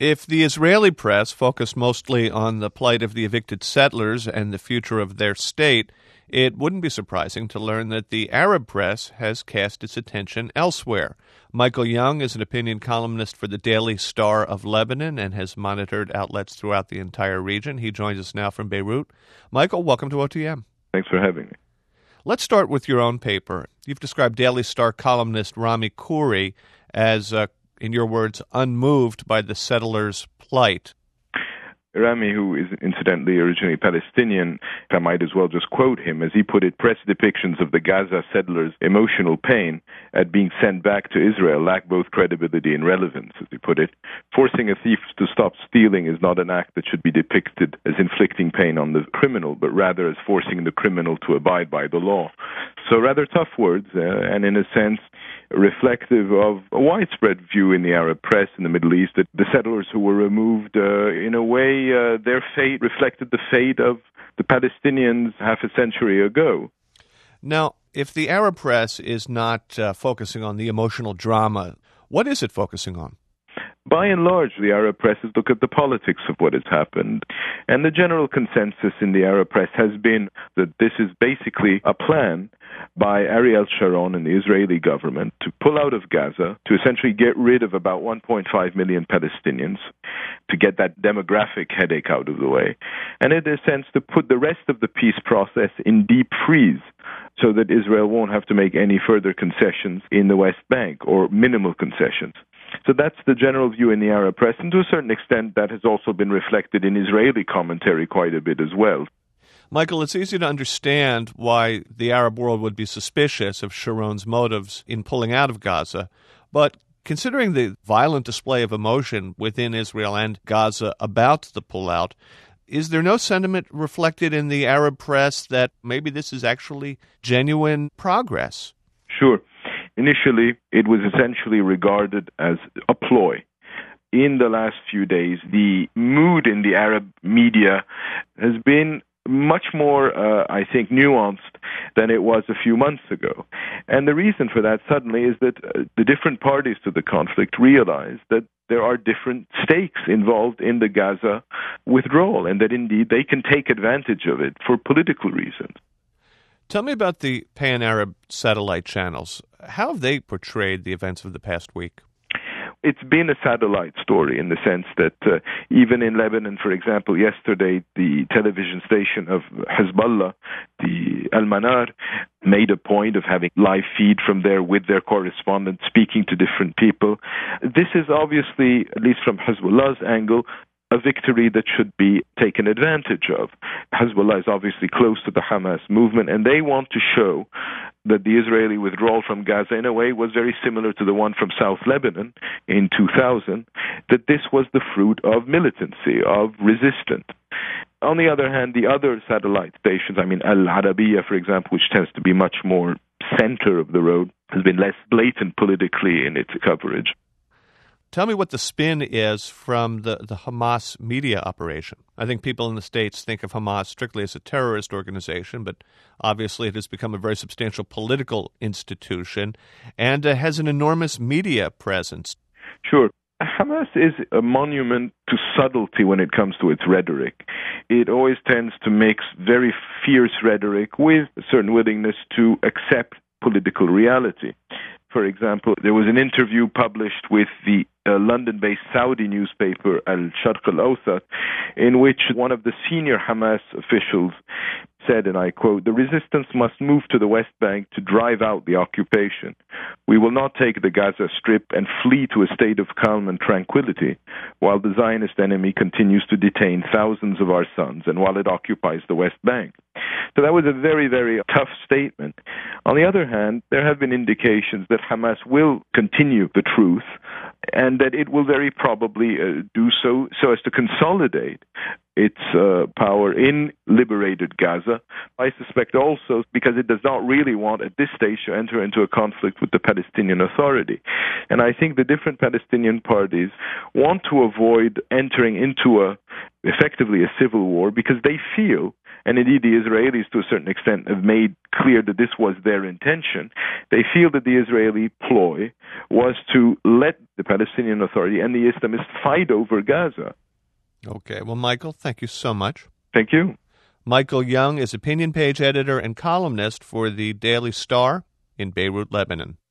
If the Israeli press focused mostly on the plight of the evicted settlers and the future of their state, it wouldn't be surprising to learn that the Arab press has cast its attention elsewhere. Michael Young is an opinion columnist for the Daily Star of Lebanon and has monitored outlets throughout the entire region. He joins us now from Beirut. Michael, welcome to OTM. Thanks for having me. Let's start with your own paper. You've described Daily Star columnist Rami Khouri as, in your words, unmoved by the settlers' plight. Rami, who is incidentally originally Palestinian, I might as well just quote him. As he put it, press depictions of the Gaza settlers' emotional pain at being sent back to Israel lack both credibility and relevance, as he put it. Forcing a thief to stop stealing is not an act that should be depicted as inflicting pain on the criminal, but rather as forcing the criminal to abide by the law. So rather tough words, and in a sense, reflective of a widespread view in the Arab press in the Middle East that the settlers who were removed, in a way, their fate reflected the fate of the Palestinians half a century ago. Now, if the Arab press is not focusing on the emotional drama, what is it focusing on? By and large, the Arab press has looked at the politics of what has happened. And the general consensus in the Arab press has been that this is basically a plan by Ariel Sharon and the Israeli government to pull out of Gaza, to essentially get rid of about 1.5 million Palestinians, to get that demographic headache out of the way, and in a sense to put the rest of the peace process in deep freeze so that Israel won't have to make any further concessions in the West Bank, or minimal concessions. So that's the general view in the Arab press, and to a certain extent that has also been reflected in Israeli commentary quite a bit as well. Michael, it's easy to understand why the Arab world would be suspicious of Sharon's motives in pulling out of Gaza, but considering the violent display of emotion within Israel and Gaza about the pullout, is there no sentiment reflected in the Arab press that maybe this is actually genuine progress? Sure. Initially, it was essentially regarded as a ploy. In the last few days, the mood in the Arab media has been much more, I think, nuanced than it was a few months ago. And the reason for that suddenly is that the different parties to the conflict realize that there are different stakes involved in the Gaza withdrawal, and that indeed they can take advantage of it for political reasons. Tell me about the Pan-Arab satellite channels. How have they portrayed the events of the past week? It's been a satellite story in the sense that even in Lebanon, for example, yesterday, the television station of Hezbollah, the Al-Manar, made a point of having live feed from there with their correspondents speaking to different people. This is obviously, at least from Hezbollah's angle, a victory that should be taken advantage of. Hezbollah is obviously close to the Hamas movement, and they want to show that the Israeli withdrawal from Gaza, in a way, was very similar to the one from South Lebanon in 2000, that this was the fruit of militancy, of resistance. On the other hand, the other satellite stations, Al Arabiya, for example, which tends to be much more center of the road, has been less blatant politically in its coverage. Tell me what the spin is from the Hamas media operation. I think people in the States think of Hamas strictly as a terrorist organization, but obviously it has become a very substantial political institution and has an enormous media presence. Sure. Hamas is a monument to subtlety when it comes to its rhetoric. It always tends to mix very fierce rhetoric with a certain willingness to accept political reality. For example, there was an interview published with the London-based Saudi newspaper Al-Sharq Al-Awsat, in which one of the senior Hamas officials said, and I quote, "The resistance must move to the West Bank to drive out the occupation. We will not take the Gaza Strip and flee to a state of calm and tranquility while the Zionist enemy continues to detain thousands of our sons and while it occupies the West Bank." So that was a very, very tough statement. On the other hand, there have been indications that Hamas will continue the truth and that it will very probably do so as to consolidate its power in liberated Gaza. I suspect also because it does not really want at this stage to enter into a conflict with the Palestinian Authority. And I think the different Palestinian parties want to avoid entering into a effectively a civil war because they feel, and indeed the Israelis to a certain extent have made clear that this was their intention, they feel that the Israeli ploy was to let the Palestinian Authority and the Islamists fight over Gaza. Okay. Well, Michael, thank you so much. Thank you. Michael Young is opinion page editor and columnist for the Daily Star in Beirut, Lebanon.